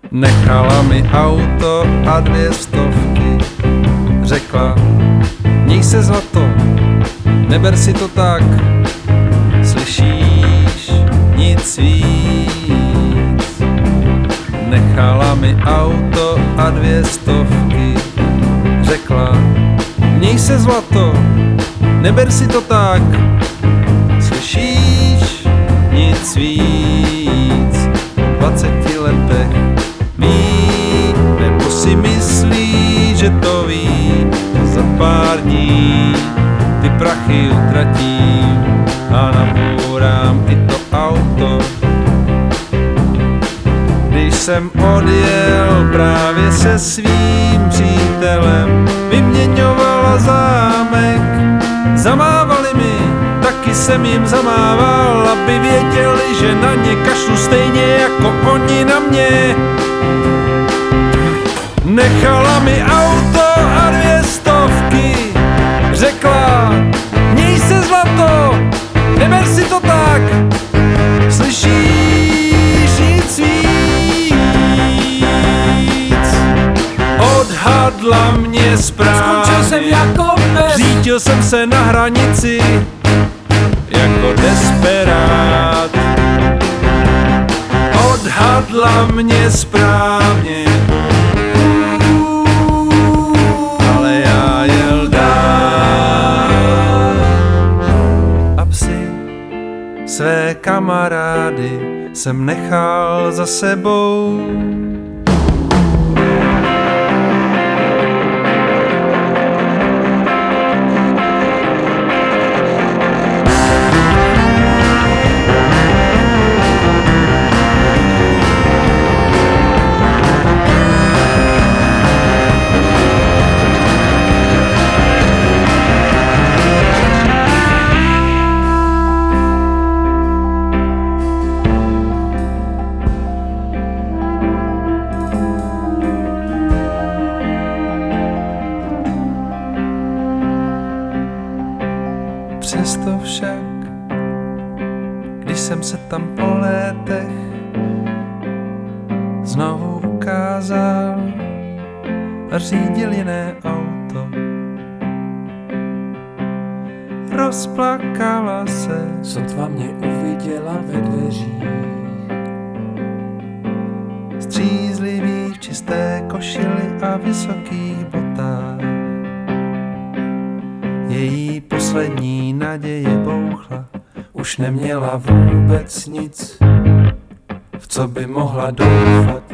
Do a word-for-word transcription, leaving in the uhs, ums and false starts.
Nechala mi auto a dvě stovky. Řekla, měj se zlato, neber si to tak. Slyšíš, nic víc. Nechala mi auto a dvě stovky. Řekla, měj se zlato, neber si to tak. Slyšíš, nic víc. Po dvaceti letech ví, nebo si myslí, že to ví. Za pár dní ty prachy utratím a nabourám i to auto. Když jsem odjel právě se svým přítelem, vyměňovala zámek. Zamávali mi, taky jsem jim zamával, aby věděli, že na ně kašlu stejně jako oni na mě. Nechala mi auto a dvě stovky. Řekla, měj se zlato, neber si to tak. Slyšíš, nic víc. Odhadla mě správně. Skončil jsem jako dnes. Řítil jsem se na hranici jako desperát. Odhadla mě správně, ale já jel dál. A psy, své kamarády jsem nechal za sebou. Přesto však, když jsem se tam po létech znovu ukázal a řídil jiné auto, rozplakala se. Sotva mě uviděla ve dveřích. Střízlivý v čisté košili a vysokých botách. Její poslední naděje bouchla, už neměla vůbec nic, v co by mohla doufat.